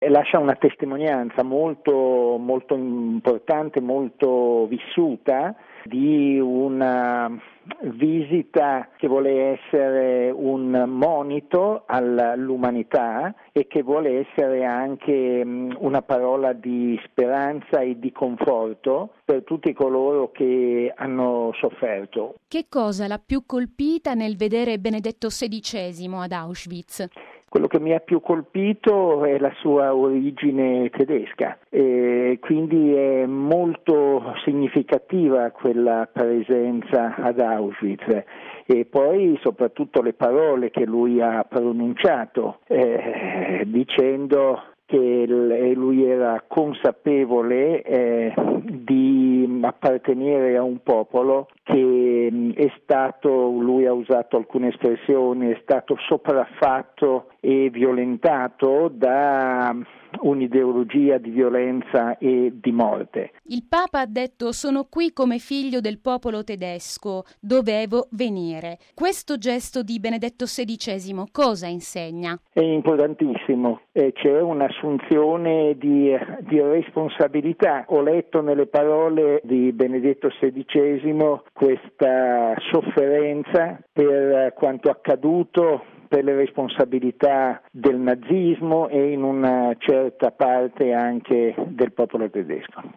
lascia una testimonianza molto, molto importante, molto vissuta di una visita che vuole essere un monito all'umanità e che vuole essere anche una parola di speranza e di conforto per tutti coloro che hanno sofferto. Che cosa l'ha più colpita nel vedere Benedetto XVI ad Auschwitz? Quello che mi ha più colpito è la sua origine tedesca, e quindi è molto significativa quella presenza ad Auschwitz e poi soprattutto le parole che lui ha pronunciato dicendo che lui era consapevole di appartenere a un popolo che è stato, lui ha usato alcune espressioni, è stato sopraffatto e violentato da un'ideologia di violenza e di morte. Il Papa ha detto: sono qui come figlio del popolo tedesco, dovevo venire. Questo gesto di Benedetto XVI cosa insegna? È importantissimo, c'è un'assunzione di responsabilità. Ho letto nelle parole di Benedetto XVI questa sofferenza per quanto accaduto, per le responsabilità del nazismo e in una certa parte anche del popolo tedesco.